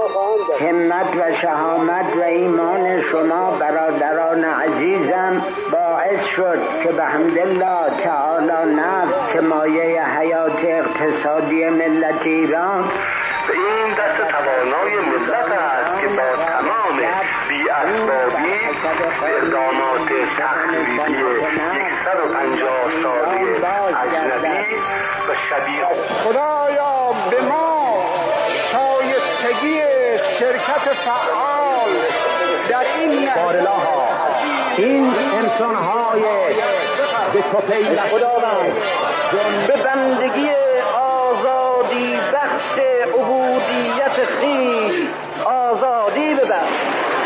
همت و شهامت و ایمان شما برادران عزیزم باعث شد که به حمدالله تعالی نفت که مایه حیات اقتصادی ملت ایران به این دست توانای ملت است که با تمام بی‌اسبابی اقدامات تخریبی 150 ساله اجنبی و شبیه خدایا به ما شایستگی شرکت فعال در این بارلاها این انسان‌های به توفیق خداوند به بندگی آزادی بخش عبودیت خویش آزادی ببخش.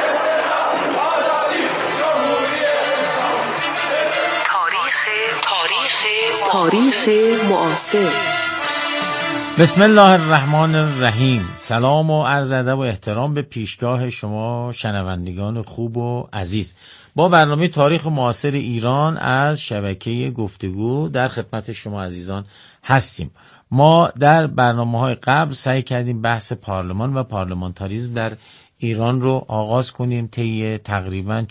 تاریخ معاصر. بسم الله الرحمن الرحیم. سلام و عرض ادب و احترام به پیشگاه شما شنوندگان خوب و عزیز. با برنامه تاریخ معاصر ایران از شبکه گفتگو در خدمت شما عزیزان هستیم. ما در برنامه‌های قبل سعی کردیم بحث پارلمان و پارلمانتاریسم در ایران رو آغاز کنیم. طی تقریباً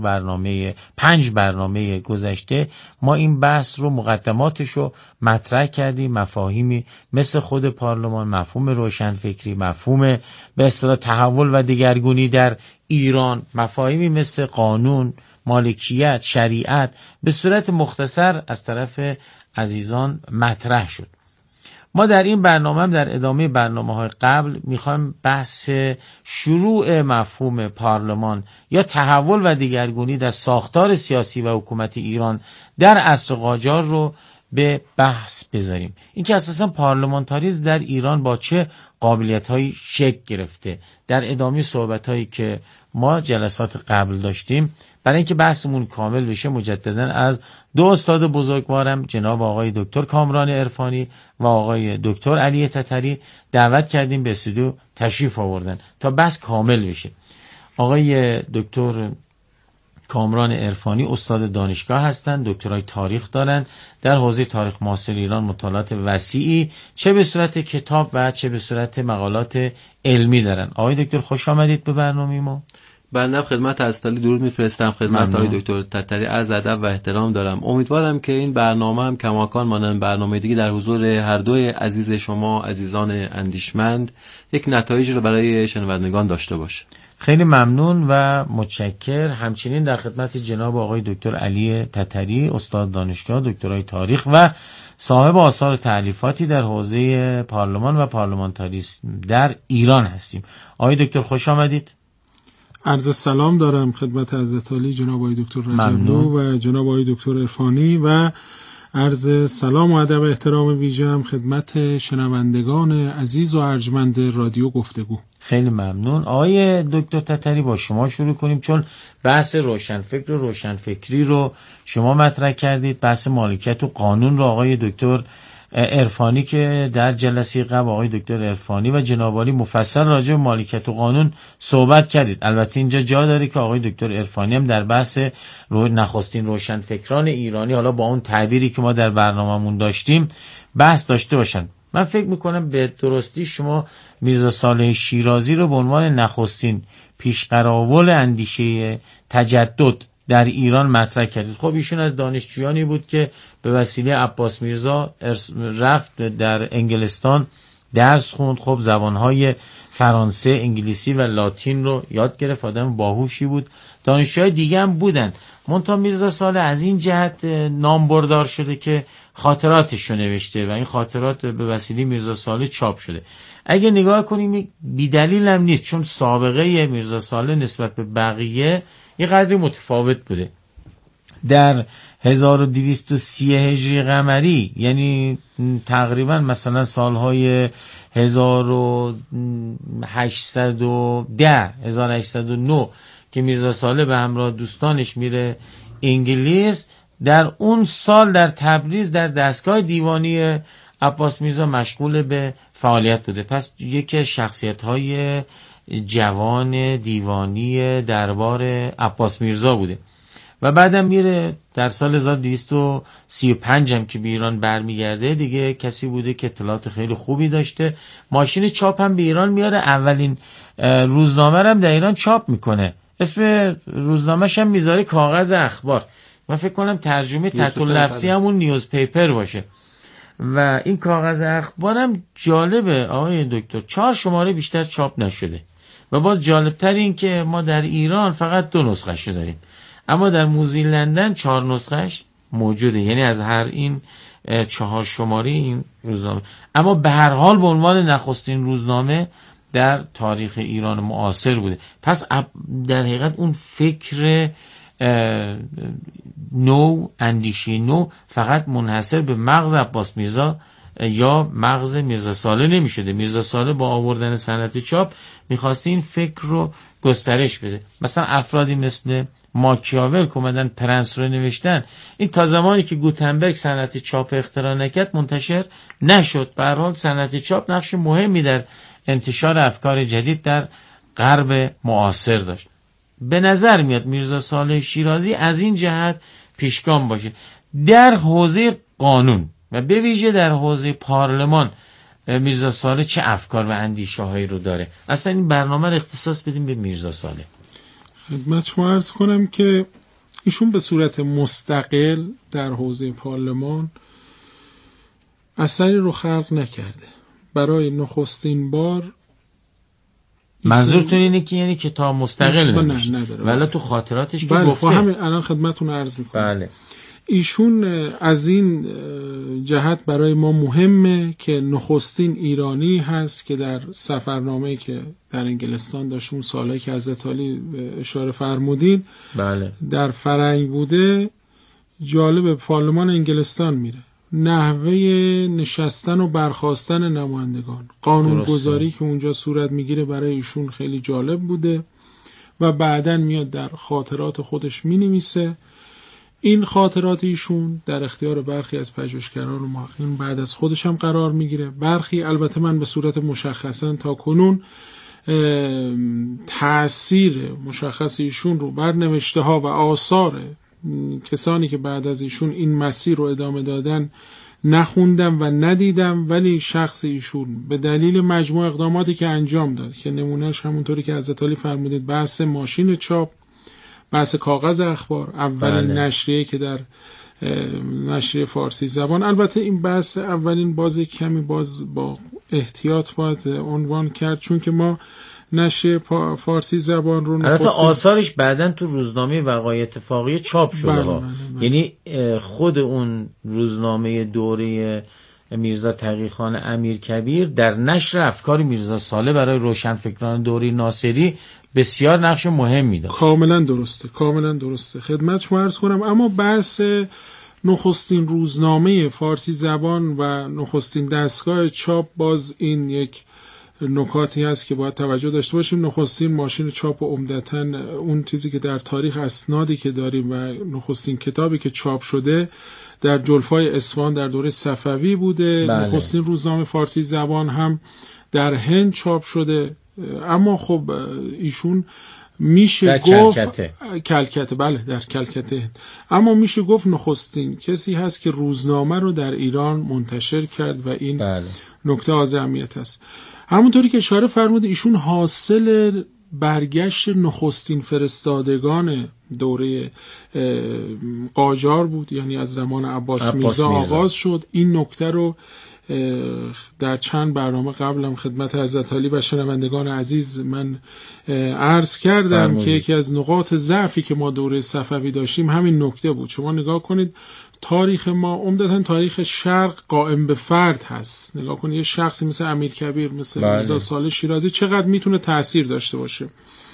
5 برنامه گذشته ما این بحث رو مقدماتش رو مطرح کردیم. مفاهیمی مثل خود پارلمان، مفهوم روشنفکری، مفهوم به اصطلاح تحول و دگرگونی در ایران، مفاهیمی مثل قانون، مالکیت، شریعت به صورت مختصر از طرف عزیزان مطرح شد. ما در این برنامه هم در ادامه برنامه‌های قبل میخوایم بحث شروع مفهوم پارلمان یا تحول و دگرگونی در ساختار سیاسی و حکومت ایران در عصر قاجار رو به بحث بذاریم. این که اساساً پارلمانتاریسم در ایران با چه قابلیت‌هایی شکل گرفته. در ادامه صحبت‌هایی که ما جلسات قبل داشتیم، برای اینکه بحثمون کامل بشه مجددا از دو استاد بزرگوارم جناب آقای دکتر کامران عرفانی و آقای دکتر علی تتری دعوت کردیم به استودیو تشریف آوردن تا بحث کامل بشه. آقای دکتر کامران عرفانی استاد دانشگاه هستند، دکترای تاریخ دارن، در حوزه تاریخ معاصر ایران مطالعات وسیعی چه به صورت کتاب و چه به صورت مقالات علمی دارن. آقای دکتر خوش آمدید به برنامه ما. بنده خدمت ازتالی درود میفرستم خدمت های دکتر تتری، عرض ادب و احترام دارم. امیدوارم که این برنامه هم کماکان مانند برنامه دیگه در حضور هر دوی عزیز شما عزیزان اندیشمند یک نتایج رو برای شنوندگان داشته باشه. خیلی ممنون و متشکر. همچنین در خدمت جناب آقای دکتر علی تتری استاد دانشگاه، دکترای تاریخ و صاحب آثار و تألیفاتی در حوزه پارلمان و پارلمانتاریسم در ایران هستیم. آقای دکتر خوش آمدید. عرض سلام دارم خدمت حضرت عالی جناب آقای دکتر رجبلو و جناب آقای دکتر عرفانی و عرض سلام و ادب و احترام ویژه‌ام خدمت شنوندگان عزیز و ارجمند رادیو گفتگو. خیلی ممنون. آقای دکتر تتری با شما شروع کنیم، چون بحث روشنفکر و روشنفکری رو شما مطرح کردید، بحث مالکیت و قانون رو آقای دکتر عرفانی که در جلسه قبل آقای دکتر عرفانی و جناب عالی مفصل راجع به مالکیت و قانون صحبت کردید. البته اینجا جا داره که آقای دکتر عرفانی هم در بحث نخستین روشنفکران ایرانی، حالا با اون تعبیری که ما در برنامه‌مون داشتیم، بحث داشته باشن. من فکر میکنم به درستی شما میرزا صالح شیرازی رو به عنوان نخستین پیشقراول اندیشه تجدد در ایران مطرح کردید. خب ایشون از دانشجویانی بود که به وسیله عباس میرزا رفت در انگلستان درس خوند. خب زبانهای فرانسه، انگلیسی و لاتین رو یاد گرفت. آدم باهوشی بود. دانشجوهای دیگه هم بودن. منتها میرزا صالح از این جهت نامبردار شده که خاطراتش رو نوشته و این خاطرات به وسیله میرزا صالح چاپ شده. اگه نگاه کنیم بی‌دلیل هم نیست، چون سابقه میرزا صالح نسبت به بقیه یه قدری متفاوت بوده. در 1230 هجری قمری، یعنی تقریبا مثلا سالهای 1810 1809 که میرزا صالح به همراه دوستانش میره انگلیس، در اون سال در تبریز در دستگاه دیوانی عباس میرزا مشغول به فعالیت بوده. پس یکی از شخصیت‌های جوان دیوانی دربار عباس میرزا بوده و بعدم میره در سال 1235 هم که به ایران برمیگرده، دیگه کسی بوده که اطلاعات خیلی خوبی داشته. ماشین چاپ هم به ایران میاره، اولین روزنامه هم در ایران چاپ میکنه، اسم روزنامه‌ش هم میذاره کاغذ اخبار. من فکر کنم ترجمه تحت لفظی همون نیوز پیپر باشه. و این کاغذ اخبارم جالبه آقای دکتر، 4 شماره بیشتر چاپ نشده. و باز جالبتر این که ما در ایران فقط 2 نسخه‌اش داریم، اما در موزه لندن 4 نسخه‌اش موجوده، یعنی از هر این 4 شماره این روزنامه. اما به هر حال به عنوان نخستین روزنامه در تاریخ ایران معاصر بوده. پس در حقیقت اون فکر نو، اندیشه نو فقط منحصر به مغز عباس میرزا یا مغز میرزا صالح نمی شده. میرزا صالح با آوردن صنعت چاپ میخواسته این فکر رو گسترش بده. مثلا افرادی مثل ماکیاول که اومدن پرنس رو نوشتن، این تا زمانی که گوتنبرگ صنعت چاپ اختراع نکرد منتشر نشد. به هر حال صنعت چاپ نقش مهمی در انتشار افکار جدید در غرب معاصر داشت. به نظر میاد میرزا صالح شیرازی از این جهت پیشگام باشه در حوزه قانون و به ویژه در حوزه پارلمان. میرزا صالح چه افکار و اندیشه هایی رو داره؟ اصلا این برنامه رو اختصاص بدیم به میرزا صالح. خدمت شما عرض کنم که ایشون به صورت مستقل در حوزه پارلمان اثری رو خلق نکرده. برای نخستین بار منظورتون اینه که یعنی کتاب مستقل نداره، ولی تو خاطراتش که بله گفته. همین الان خدمتتون عرض میکنم. بله. ایشون از این جهت برای ما مهمه که نخستین ایرانی هست که در سفرنامه‌ای که در انگلستان داشت، اون سالایی که حضرت علی اشاره فرمودید، بله، در فرنگ بوده. جالب، پارلمان انگلستان میره، نحوه نشستن و برخاستن نمایندگان، قانونگذاری که اونجا صورت میگیره برای ایشون خیلی جالب بوده و بعدن میاد در خاطرات خودش مینویسه. این خاطرات ایشون در اختیار برخی از پژوهشگران و محققین بعد از خودش هم قرار میگیره. برخی البته من به صورت مشخصا تا کنون تأثیر مشخص ایشون رو بر نوشته ها و آثار کسانی که بعد از ایشون این مسیر رو ادامه دادن نخوندم و ندیدم، ولی شخص ایشون به دلیل مجموع اقداماتی که انجام داد که نمونهش همونطوری که حضرت علی فرمودید بحث ماشین چاپ، بحث کاغذ اخبار، اولین نشریه که در نشریه فارسی زبان، البته این بحث اولین کمی با احتیاط باید عنوان کرد، چون که ما نشریه فارسی زبان رو البته آثارش بعدن تو روزنامه وقایع اتفاقی چاپ شده ها. یعنی خود اون روزنامه دوره میرزا تقی‌خان امیرکبیر در نشر افکار میرزا صالح برای روشنفکران دوره ناصری بسیار نقش مهمی داشت. کاملا درسته. خدمت شما عرض کنم. اما بحث نخستین روزنامه فارسی زبان و نخستین دستگاه چاپ، باز این یک نکاتی هست که باید توجه داشته باشیم. نخستین ماشین چاپ و عمدتاً اون چیزی که در تاریخ اسنادی که داریم و نخستین کتابی که چاپ شده در جلفای اصفهان در دوره صفوی بوده. بله. نخستین روزنامه فارسی زبان هم در هند چاپ شده. اما خب ایشون میشه در گفت کلکته. بله، در کلکته. اما میشه گفت نخستین کسی هست که روزنامه رو در ایران منتشر کرد و این بله. نکته از اهمیت است. همونطوری که اشاره فرمود ایشون حاصل برگشت نخستین فرستادگان دوره قاجار بود، یعنی از زمان عباس میرزا آغاز شد. این نکته رو در چند برنامه قبلم خدمت حضرت علی و شنوندگان عزیز من عرض کردم که یکی از نقاط ضعفی که ما دوره صفوی داشتیم همین نکته بود. شما نگاه کنید، تاریخ ما عمدتاً تاریخ شرق قائم به فرد هست. نگاه کنید یه شخصی مثل امیرکبیر، مثل میرزا صالح شیرازی چقدر میتونه تأثیر داشته باشه.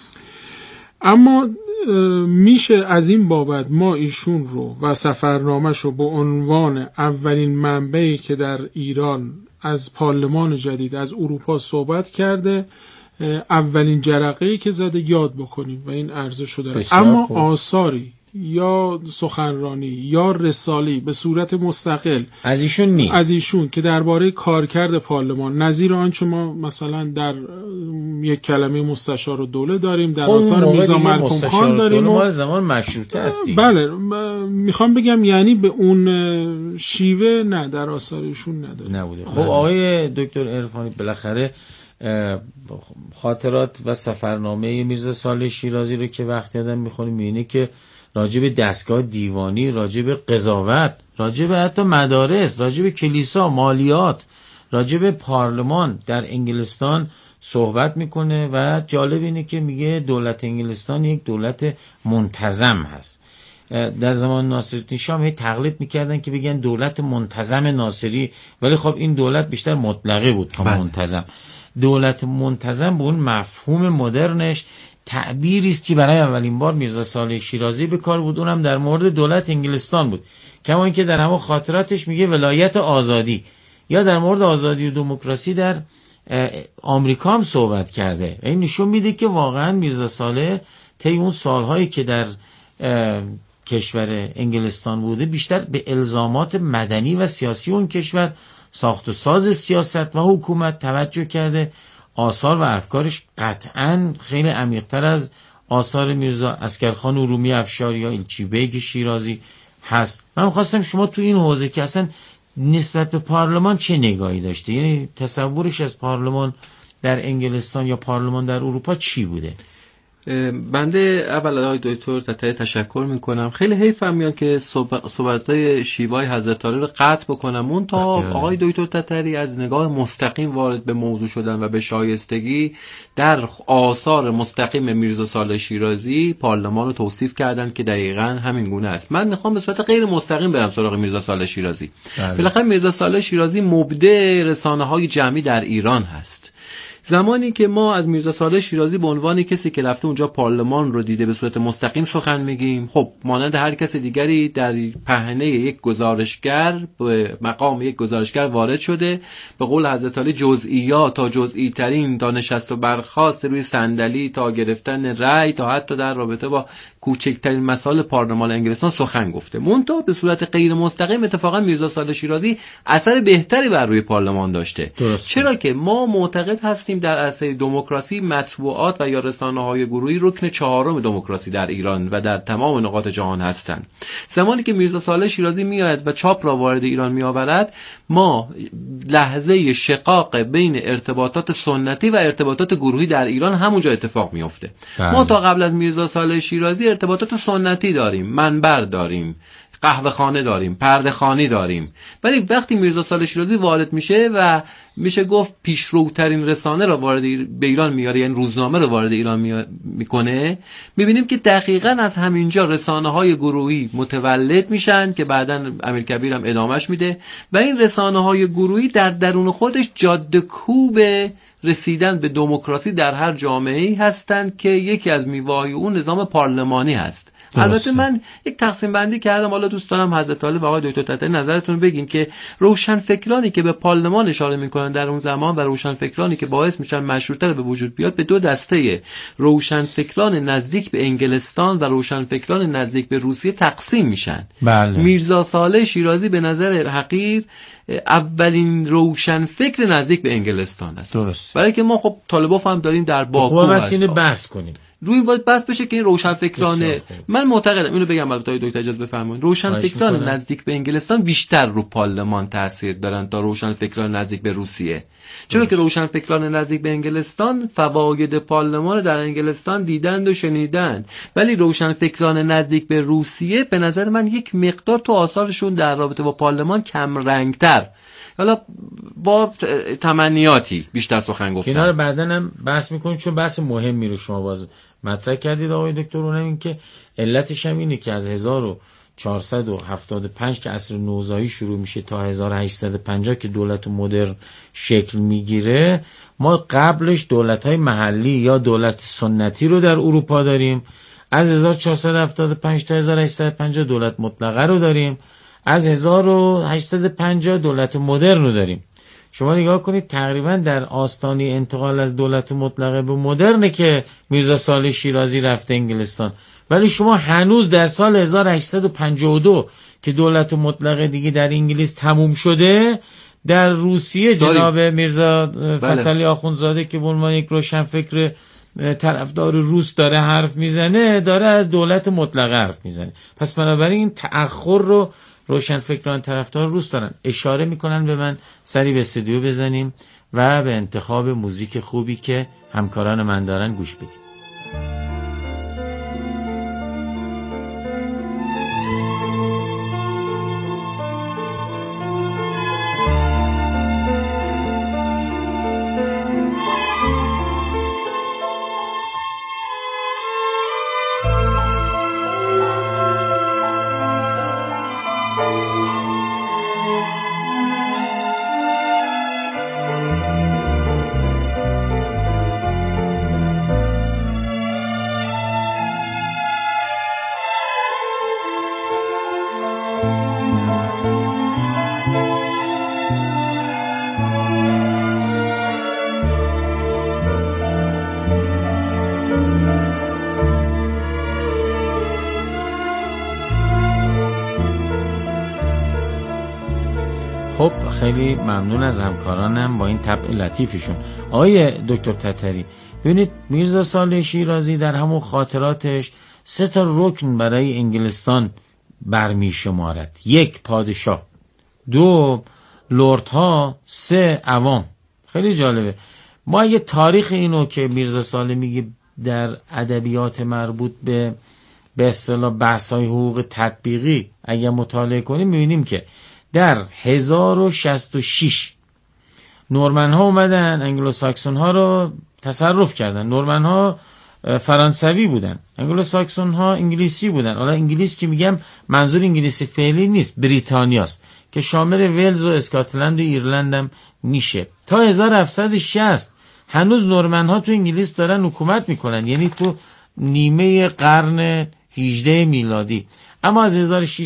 اما میشه از این بابت ما ایشون رو و سفرنامه‌ش رو به عنوان اولین منبعی که در ایران از پارلمان جدید از اروپا صحبت کرده، اولین جرقه‌ای که زده یاد بکنیم و این ارزش رو داره. اما آثاری یا سخنرانی یا رسالی به صورت مستقل از ایشون نیست، از ایشون که درباره کارکرد پارلمان نظیر آنچه ما مثلا در یک کلمه مستشار الدوله داریم، در آثار میرزا ملکم خان داریم، ما زمان مشروطه هستیم. بله میخوام بگم یعنی به اون شیوه نه، در آثار ایشون نبوده. خب آقای دکتر عرفانی بالاخره خاطرات و سفرنامه میرزا صالح شیرازی رو که وقتی آدم میخونه میبینه که راجع به دستگاه دیوانی، راجع به قضاوت، راجع به حتی مدارس، راجع به کلیسا، مالیات، راجع به پارلمان در انگلستان صحبت میکنه و جالب اینه که میگه دولت انگلستان یک دولت منتظم هست. در زمان ناصرالدین شاه هی تقلید میکردن که بگن دولت منتظم ناصری، ولی خب این دولت بیشتر مطلقه بود تا منتظم. دولت منتظم به اون مفهوم مدرنش تعبیری است که برای اولین بار میرزا صالح شیرازی به کار بود، اونم در مورد دولت انگلستان بود. کما اینکه در همون خاطراتش میگه ولایت آزادی، یا در مورد آزادی و دموکراسی در آمریکا هم صحبت کرده. این نشون میده که واقعا میرزا صالح طی اون سالهایی که در کشور انگلستان بوده بیشتر به الزامات مدنی و سیاسی اون کشور، ساخت و ساز سیاست و حکومت توجه کرده. آثار و افکارش قطعاً خیلی عمیق‌تر از آثار میرزا عسکرخان ارومی افشار یا ایلچی بیگ شیرازی هست. من خواستم شما تو این حوزه که اصلا نسبت به پارلمان چه نگاهی داشته، یعنی تصورش از پارلمان در انگلستان یا پارلمان در اروپا چی بوده؟ بنده اول آقای دکتر تتری تشکر میکنم. خیلی حیفم میاد که صحبت‌های شیوای حضرت عالی رو قطع بکنم، اون تا آقای دکتر تتری از نگاه مستقیم وارد به موضوع شدن و به شایستگی در آثار مستقیم میرزا صالح شیرازی پارلمان رو توصیف کردن که دقیقاً همین گونه است. من میخوام به صورت غیر مستقیم برم سراغ میرزا صالح شیرازی. بالاخره میرزا صالح شیرازی مبدع رسانه‌های جمعی در ایران هست. زمانی که ما از میرزا صالح شیرازی به عنوان کسی که رفته اونجا پارلمان رو دیده به صورت مستقیم سخن میگیم، خب مانند هر کس دیگری در پهنه یک گزارشگر به مقام یک گزارشگر وارد شده، به قول حضرت علی جزئیات تا جزئی ترین دانشست و برخاست روی صندلی تا گرفتن رأی تا حتی در رابطه با کوچکترین مسائل پارلمان انگلستان سخن گفته. منتها به صورت غیر مستقیم اتفاقا میرزا صالح شیرازی اثر بهتری بر روی پارلمان داشته. چرا که ما معتقد هستیم در عرصه دموکراسی مطبوعات و یا رسانه‌های گروهی رکن چهارم دموکراسی در ایران و در تمام نقاط جهان هستند. زمانی که میرزا صالح شیرازی میاد و چاپ را وارد ایران میآورد، ما لحظه شقاق بین ارتباطات سنتی و ارتباطات گروهی در ایران همونجا اتفاق میفته. ما تا قبل از میرزا صالح شیرازی ارتباطات سنتی داریم، منبر داریم، قهوه خانه داریم، پرده خانی داریم، ولی وقتی میرزا صالح شیرازی وارد میشه و میشه گفت پیشروترین رسانه را وارد به ایران میاره، یعنی روزنامه را وارد ایران میکنه، میبینیم که دقیقاً از همینجا رسانه‌های گروهی متولد میشن که بعداً امیرکبیر هم ادامش میده و این رسانه‌های گروهی در درون خودش جاده کوب رسیدن به دموکراسی در هر جامعه‌ای هستند که یکی از میوه‌های اون نظام پارلمانی هست. البته من یک تقسیم بندی کردم، حالا دوست دارم حضرت عالی و آقای دکتر تتری نظرتون بگین که روشنفکرانی که به پارلمان اشاره میکنن در اون زمان و روشنفکرانی که باعث میشن مشروطه رو به وجود بیاد به دو دسته روشنفکران نزدیک به انگلستان و روشنفکران نزدیک به روسیه تقسیم میشن. بله. میرزا صالح شیرازی به نظر حقیر اولین روشنفکر نزدیک به انگلستان است. درست. برای که ما خب طالباف هم داریم در باکو هستیم. بحث کنیم روی این باید بحث بشه که این روشنفکرانه، من معتقدم اینو بگم البته دکتر اجازه بفرمایید، روشنفکران نزدیک به انگلستان بیشتر رو پارلمان تاثیر دارن تا روشنفکران نزدیک به روسیه. چرا که روشنفکران نزدیک به انگلستان فواید پارلمان در انگلستان دیدند و شنیدند، ولی روشنفکران نزدیک به روسیه به نظر من یک مقدار تو آثارشون در رابطه با پارلمان کم رنگتر، حالا با تمنیاتی بیشتر سخن گفتن. اینا رو بعداً هم بحث میکنیم چون بحث مهمی رو شما باز مطرح کردید آقای دکتر. اونم این که علتش هم اینه که از 1475 که عصر نوزایی شروع میشه تا 1850 که دولت مدرن شکل میگیره، ما قبلش دولت‌های محلی یا دولت سنتی رو در اروپا داریم، از 1475 تا 1850 دولت مطلقه رو داریم، از 1850 دولت مدرن رو داریم. شما نگاه کنید تقریبا در آستانه انتقال از دولت مطلقه به مدرنه که میرزا صالح شیرازی رفته انگلستان، ولی شما هنوز در سال 1852 که دولت مطلقه دیگه در انگلیس تموم شده، در روسیه جناب میرزا فتحعلی آخوندزاده که به عنوان یک روشنفکر طرفدار روس داره حرف میزنه، داره از دولت مطلقه حرف میزنه. پس بنابراین این تأخر رو روشنفکران طرفدار روس دارن. اشاره میکنن به من سری به استودیو بزنیم و به انتخاب موزیک خوبی که همکاران من دارن گوش بدیم. خب خیلی ممنون از همکارانم با این طبع لطیفشون. آقای دکتر تتری، ببینید میرزا صالح شیرازی در همون خاطراتش 3 رکن برای انگلستان برمی شمارد. 1 پادشاه، 2 لردها، 3 عوام. خیلی جالبه. ما یه تاریخ اینو که میرزا صالح میگه در ادبیات مربوط به اصطلاح بحث‌های حقوق تطبیقی اگه مطالعه کنیم میبینیم که در 1066 نورمن ها اومدن انگلو ساکسون ها رو تصرف کردن. نورمن ها فرانسوی بودن، انگلو ساکسون ها انگلیسی بودن. حالا انگلیس که میگم منظور انگلیسی فعلی نیست، بریتانیاست که شامل ولز و اسکاتلند و ایرلند هم میشه. تا 1760 هنوز نورمن ها تو انگلیس دارن حکومت میکنن، یعنی تو نیمه قرن 18 میلادی. اما از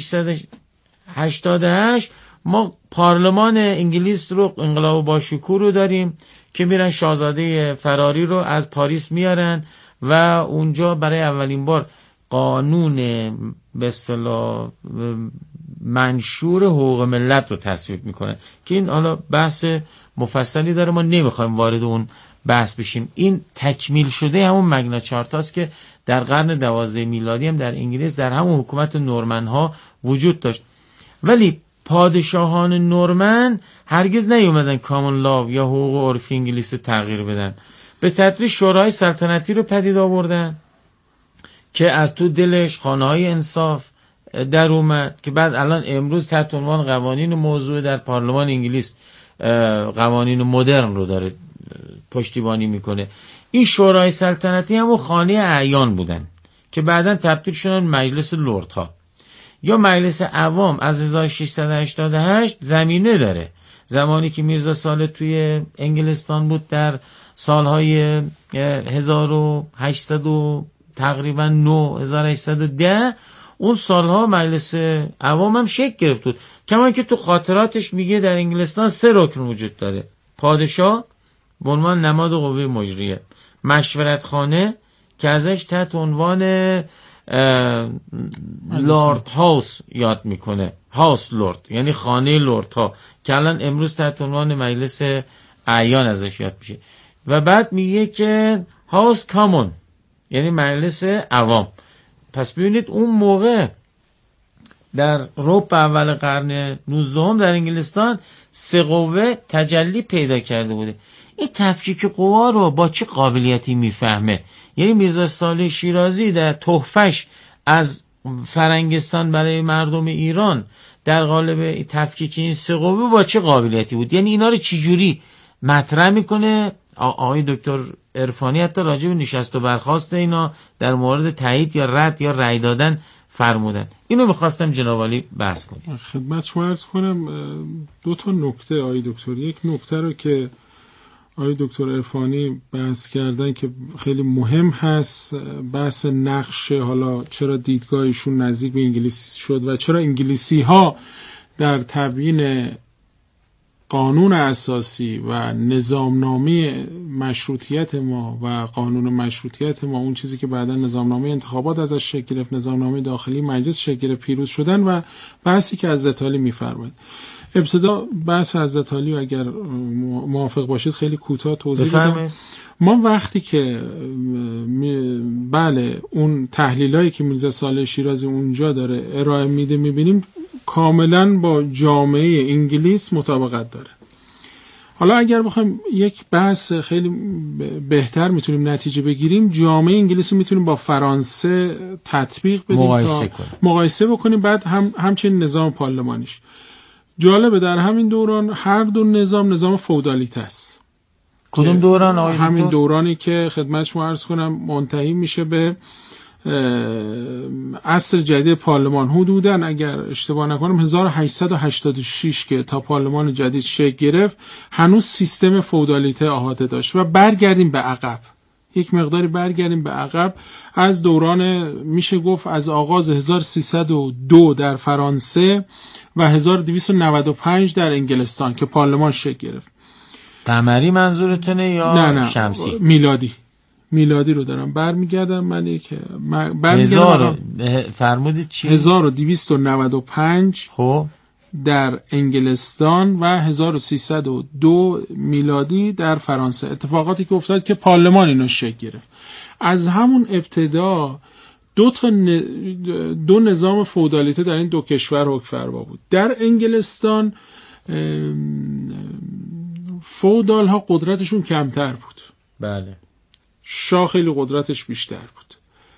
1688 ما پارلمان انگلیس رو انقلاب باشکوه رو داریم که میرن شاهزاده فراری رو از پاریس میارن و اونجا برای اولین بار قانون به اصطلاح منشور حقوق ملت رو تصویب میکنن که این حالا بحث مفصلی داره، ما نمیخوایم وارد اون بحث بشیم. این تکمیل شده همون مگنا چارتاست که در قرن 12 میلادی هم در انگلیس در همون حکومت نورمن ها وجود داشت. ولی پادشاهان نورمن هرگز نیومدن کامن لاو یا حقوق عرفی انگلیس رو تغییر بدن. به تدریج شورای سلطنتی رو پدید آوردن که از تو دلش خانه‌های انصاف در اومد که بعد الان امروز تحت عنوان قوانین موضوع در پارلمان انگلیس قوانین مدرن رو داره پشتیبانی میکنه. این شورای سلطنتی هم خانه اعیان بودن که بعداً تبدیل شدن مجلس لردها یا مجلس عوام. از 1688 زمینه داره. زمانی که میرزا صالح توی انگلستان بود در سالهای 1800 تقریبا 1810 اون سالها مجلس عوام هم شکل گرفت بود. کما که تو خاطراتش میگه در انگلستان 3 رکن وجود داره: پادشاه به عنوان نماد قوه مجریه، مشورت خانه که ازش تحت عنوان لورد هاوس یاد میکنه، هاوس لورد یعنی خانه لورد ها که الان امروز تحت عنوان مجلس اعیان ازش یاد میشه، و بعد میگه که هاوس کامون یعنی مجلس عوام. پس ببینید اون موقع در ربع اول قرن 19 در انگلستان 3 قوه تجلی پیدا کرده بوده. این تفکیک قوا رو با چه قابلیتی میفهمه؟ یعنی میرزا صالح شیرازی در تحفه‌اش از فرنگستان برای مردم ایران در قالب تفکیک این 3 قوه با چه قابلیتی بود؟ یعنی اینا رو چجوری مطرح میکنه؟ آقای دکتر عرفانی حتی راجع به نشست و برخاست اینا در مورد تایید یا رد یا رأی دادن فرمودن. اینو میخواستم جناب عالی بحث کنیم. خدمت شما عرض کنم 2 نکته آقای دکتر. یک نکته رو که آقای دکتر عرفانی بحث کردن که خیلی مهم هست، بحث نقش، حالا چرا دیدگاهشون نزدیک به انگلیس شد و چرا انگلیسی ها در تبیین قانون اساسی و نظامنامه مشروطیت ما و قانون مشروطیت ما، اون چیزی که بعدا نظامنامه انتخابات ازش شکل گرفت، نظامنامه داخلی مجلس شکل گرفت، پیروز شدن و بحثی که حضرت علی می‌فرمایند. ابتدا بحث حضرت علی اگر موافق باشید خیلی کوتاه توضیح بدم. ما وقتی که بله اون تحلیلایی که میرزا صالح شیرازی اونجا داره ارائه میده میبینیم کاملا با جامعه انگلیس مطابقت داره. حالا اگر بخوایم یک بحث خیلی بهتر میتونیم نتیجه بگیریم، جامعه انگلیس میتونیم با فرانسه تطبیق بدیم، مقایسه بکنیم، بعد همچنین نظام پارلمانیش. جالبه در همین دوران هر دو نظام فئودالیته است. کدوم دوران آقای دکتر؟ همین دورانی که خدمت شما عرض کنم منتهی میشه به عصر جدید پارلمان. حدوداً اگر اشتباه نکنم 1886 که تا پارلمان جدید شکل گرفت هنوز سیستم فئودالیته احاطه داشت. و برگردیم به عقب، یک مقداری برگردیم به عقب از دوران میشه گفت از آغاز 1302 در فرانسه و 1295 در انگلستان که پارلمان شکل گرفت. قمری منظورتونه یا نه شمسی؟ میلادی رو دارم برمیگردم. من که فرمودید چی؟ 1295 خب در انگلستان و 1302 میلادی در فرانسه. اتفاقاتی که افتاد که پارلمان اینو شکل گرفت. از همون ابتدا دو نظام فئودالیته در این دو کشور حکمفرما بود. در انگلستان فئودال ها قدرتشون کمتر بود، بله، شاه خیلی قدرتش بیشتر بود.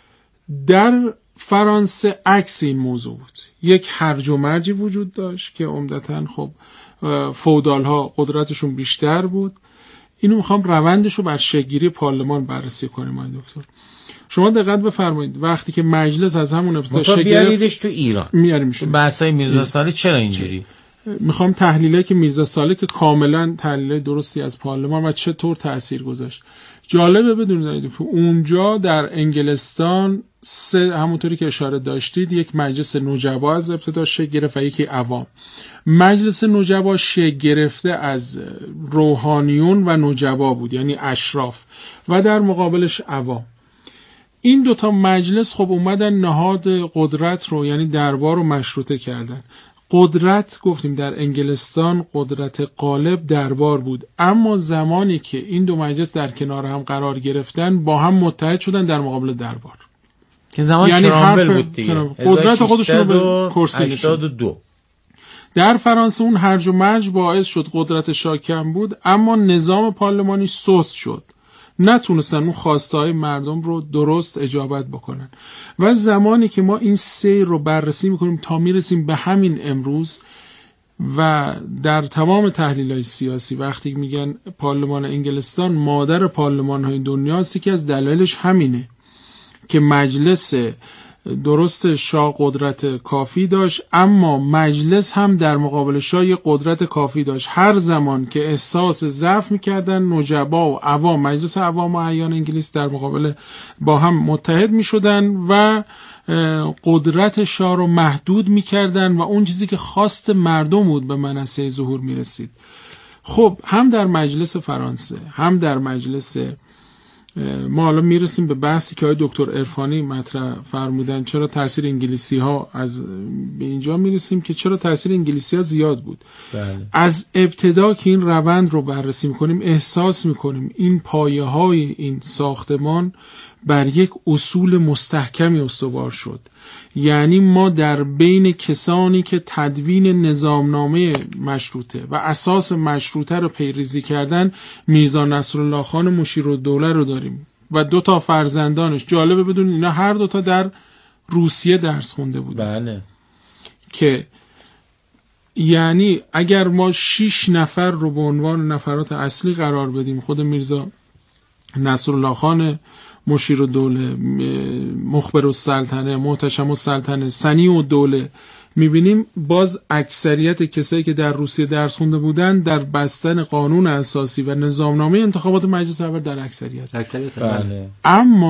در فرانسه عکس این موضوع بود، یک هرج و مرجی وجود داشت که عمدتاً خب فئودال ها قدرتشون بیشتر بود. اینو میخوام روندش رو بر شکل‌گیری پارلمان بررسی کنیم. آقای دکتر شما دقت بفرمایید وقتی که مجلس از همون ابتدا شکل گرفت، بیاریدش تو ایران، میاریمش تو بحثای میرزا صالح چرا اینجوری؟ میخوام تحلیلی که میرزا صالح که کاملا تحلیل درستی از پارلمان و چطور تأثیر گذاشت. جالبه بدونید که اونجا در انگلستان همونطوری که اشاره داشتید یک مجلس نجبا از ابتدا شکل گرفت و یکی عوام. مجلس نجبا شکل گرفته از روحانیون و نجبا بود، یعنی اشراف، و در مقابلش عوام. این دوتا مجلس خب اومدن نهاد قدرت رو یعنی دربار رو مشروطه کردن. قدرت گفتیم در انگلستان قدرت غالب دربار بود، اما زمانی که این دو مجلس در کنار هم قرار گرفتن با هم متحد شدن در مقابل دربار که زمان یعنی کرامبل بود دیگه، قدرت خودشون رو به کرسی نشوندن. در فرانسه اون هرج و مرج باعث شد قدرت شاه کم بود، اما نظام پارلمانی سست شد، نتونستن اون خواستهای مردم رو درست اجابت بکنن. و زمانی که ما این سیر رو بررسی میکنیم تا میرسیم به همین امروز و در تمام تحلیل‌های سیاسی وقتی میگن پارلمان انگلستان مادر پارلمان‌های دنیاست، یکی از دلایلش همینه که مجلس درست شاه قدرت کافی داشت، اما مجلس هم در مقابل شاه قدرت کافی داشت. هر زمان که احساس ضعف میکردن نجبا و عوام، مجلس عوام و اعیان انگلیس در مقابل با هم متحد میشدن و قدرت شاه رو محدود میکردن و اون چیزی که خواست مردم بود به منصه ظهور میرسید. خب هم در مجلس فرانسه هم در مجلس ما حالا میرسیم به بحثی که آقای دکتر عرفانی مطرح فرمودن، چرا تاثیر انگلیسی ها به اینجا میرسیم که چرا تاثیر انگلیسی ها زیاد بود. بله. از ابتدا که این روند رو بررسی میکنیم احساس میکنیم این پایه های این ساختمان بر یک اصول مستحکمی استوار شد. یعنی ما در بین کسانی که تدوین نظامنامه مشروطه و اساس مشروطه رو پیریزی کردن میرزا نصرالله خان مشیرالدوله رو داریم و دو تا فرزندانش. جالبه بدونید اینا هر دو تا در روسیه درس خونده بودن. بله. که یعنی اگر ما 6 نفر رو به عنوان نفرات اصلی قرار بدیم، خود میرزا نصرالله خان مشیرالدوله، مخبر السلطنه، محتشم السلطنه، سنی الدوله، میبینیم باز اکثریت کسایی که در روسیه درس خونده بودن در بستن قانون اساسی و نظامنامه انتخابات مجلس اول در اکثریت. بله. اما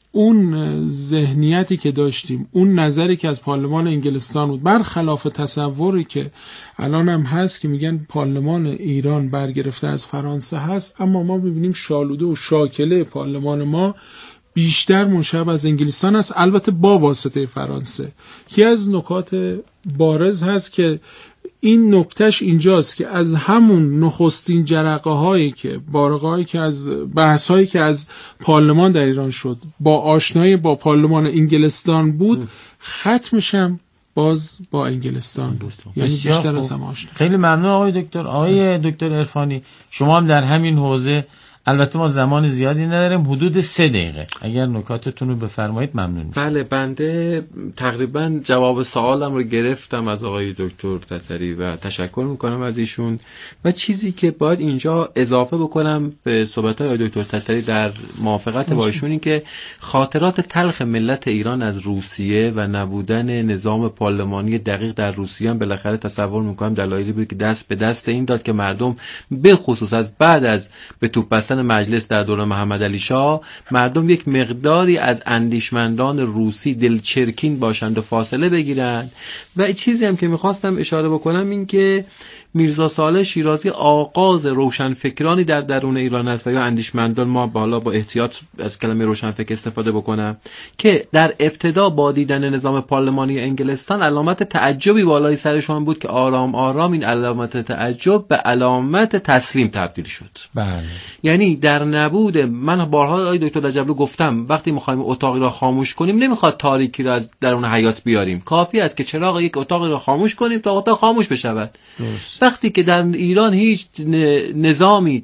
اون ذهنیتی که داشتیم، اون نظری که از پارلمان انگلستان بود، برخلاف تصوری که الان هم هست که میگن پارلمان ایران برگرفته از فرانسه هست، اما ما ببینیم شالوده و شاکله پارلمان ما بیشتر منشأ از انگلستان است، البته با واسطه فرانسه. یکی از نکات بارز هست که این نکتهش اینجاست که از همون نخستین جرقه هایی که بارقه‌هایی که از بحث هایی که از پارلمان در ایران شد با آشنایی با پارلمان انگلستان بود، ختمش هم باز با انگلستان بود، یعنی بیشتر از هم آشنا. خیلی ممنون آقای دکتر. آقای دکتر عرفانی، شما هم در همین حوزه، البته ما زمان زیادی نداریم، حدود 3 دقیقه اگر نکاتتون رو بفرمایید ممنون میشم. بله، بنده تقریبا جواب سوالم رو گرفتم از آقای دکتر تتری و تشکر میکنم از ایشون. و چیزی که باید اینجا اضافه بکنم به صحبت‌های آقای دکتر تتری در موافقت با ایشون، این که خاطرات تلخ ملت ایران از روسیه و نبودن نظام پارلمانی دقیق در روسیه هم بالاخره تصور میکنم دلایلی بود که دست به دست این داد که مردم به خصوص از بعد از به توپ بستن مجلس در دوران محمد علی شاه، مردم یک مقداری از اندیشمندان روسی دلچرکین باشند و فاصله بگیرند. و چیزی هم که میخواستم اشاره بکنم این که میرزا صالح شیرازی آغاز روشنفکرانی در درون ایران است و یا اندیشمندان، ما بالا با احتیاط از کلمه روشنفکر استفاده بکنم، که در ابتدا با دیدن نظام پارلمانی انگلستان علامت تعجبی بالای سرشان بود که آرام آرام این علامت تعجب به علامت تسلیم تبدیل شد. بله. یعنی در نبود، من بارها آقای دکتر رجبلو گفتم، وقتی می‌خوایم اتاقی را خاموش کنیم نمیخواد تاریکی را از درون حیاط بیاریم، کافی است که چراغ یک اتاقی را خاموش کنیم تا اتاق خاموش بشود. وقتی که در ایران هیچ نظامی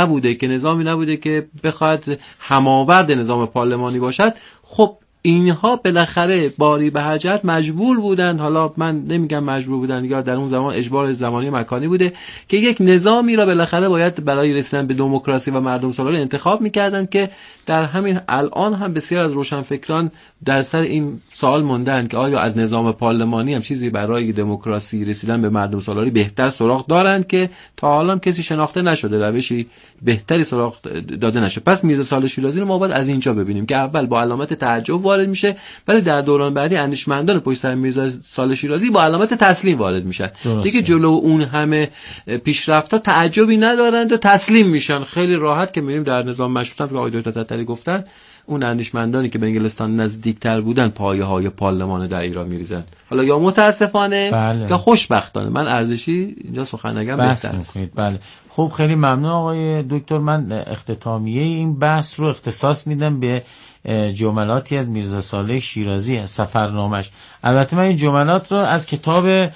نبوده که بخواد هماورد نظام پارلمانی باشد، خب اینها بالاخره باری به حاجت مجبور بودند، حالا من نمیگم مجبور بودند یا در اون زمان اجبار زمانی مکانی بوده که یک نظامی را بالاخره باید برای رسیدن به دموکراسی و مردم سالار انتخاب میکردند، که در همین الان هم بسیار از روشنفکران در سر این سوال موندن که آیا از نظام پارلمانی هم چیزی برای دموکراسی رسیدن به مردم سالاری بهتر سراغ دارند که تا حالا کسی شناخته نشده، روشی بهتری سراغ داده نشده. پس میرزا صالح شیرازی رو ما باید از اینجا ببینیم که اول با علامت تعجب وارد میشه، ولی در دوران بعدی اندیشمندان پشت سر میرزا صالح شیرازی با علامت تسلیم وارد میشن. دیگه جلو اون همه پیشرفت‌ها تعجبی ندارند و تسلیم میشن خیلی راحت، که میبینیم در نظام مشروطه که آقای دکتر تتری گفتن، اون اندیشمندانی که به انگلستان نزدیکتر بودن پایه‌های پارلمان در ایران میریزن. حالا یا متاسفانه یا خوشبختانه، من ارزشی اینجا سخن نگم بهتر است. بله. خب خیلی ممنون آقای دکتر. من اختتامیه این بحث رو اختصاص میدم به جملاتی از میرزا صالح شیرازی از سفرنامش. البته من این جملات رو از کتاب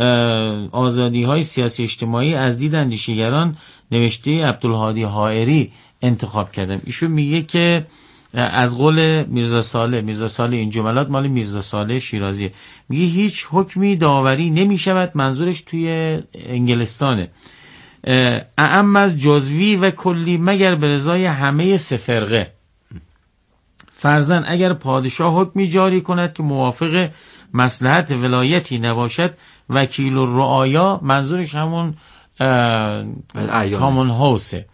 آزادی‌های سیاسی اجتماعی از دید اندیشگران نوشته عبدالهادی حائری انتخاب کردم. ایشون میگه که از قول میرزا صالح این جملات مال میرزا صالح شیرازی، میگه هیچ حکمی داوری نمیشود، منظورش توی انگلستانه، اعم از جزوی و کلی مگر به رضای همه سه فرقه. فرضاً اگر پادشاه حکمی جاری کند که موافق مصلحت ولایتی نباشد، وکیل الرعایا، منظورش همون کامون هاوسه،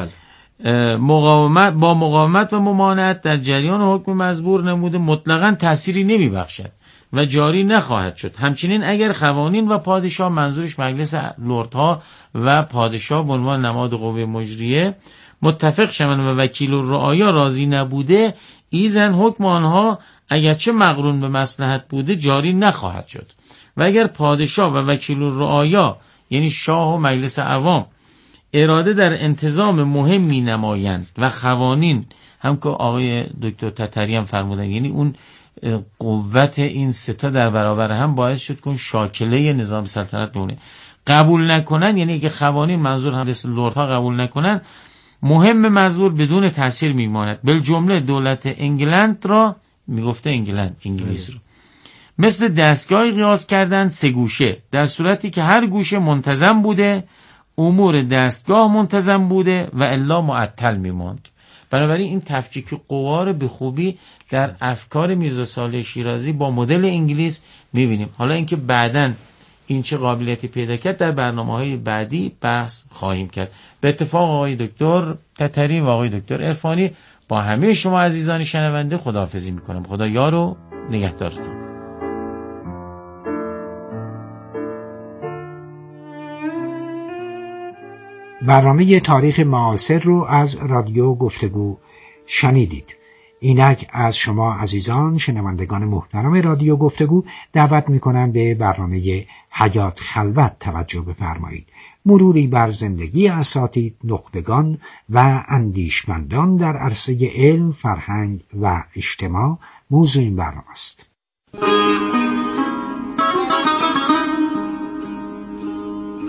مقاومت و ممانعت در جریان حکم مزبور نموده مطلقاً تأثیری نمی بخشد و جاری نخواهد شد. همچنین اگر قوانین و پادشاه، منظورش مجلس لردها و پادشاه به عنوان نماد قوه مجریه، متفق شوند و وکیل الرعایا راضی نبوده، ایزن حکم آنها اگرچه مقرون به مصلحت بوده جاری نخواهد شد. و اگر پادشاه و وکیل الرعایا یعنی شاه و مجلس عوام اراده در انتظام مهمی نمایند و قوانین، هم که آقای دکتر تتری هم فرمودن، یعنی اون قوت این ستا در برابر هم باعث شد که شاکله نظام سلطنت بمونه، قبول نکنن، یعنی که قوانین، منظور هم مثل لردها، قبول نکنن، مهم مزبور بدون تاثیر میماند. بالجمله دولت انگلند را، میگفته انگلیس رو، مثل دستگاهی قیاس کردن سه گوشه، در صورتی که هر گوشه منتظم بوده، امور دستگاه منتظم بوده و الا معطل میماند. بنابراین این تفکیک قوا رو به خوبی در افکار میرزا صالح شیرازی با مدل انگلیس میبینیم. حالا اینکه بعداً این چه قابلیتی پیدا کرد در برنامه‌های بعدی بحث خواهیم کرد. به اتفاق آقای دکتر تتری و آقای دکتر عرفانی با همه شما عزیزان شنونده خداحافظی میکنم. خدا یار و نگهدارتون. برنامه تاریخ معاصر رو از رادیو گفتگو شنیدید. اینک از شما عزیزان شنوندگان محترم رادیو گفتگو دعوت میکنم به برنامه حیات خلوت توجه بفرمایید. مروری بر زندگی اساتید، نخبگان و اندیشمندان در عرصه علم، فرهنگ و اجتماع موضوع این برنامه است.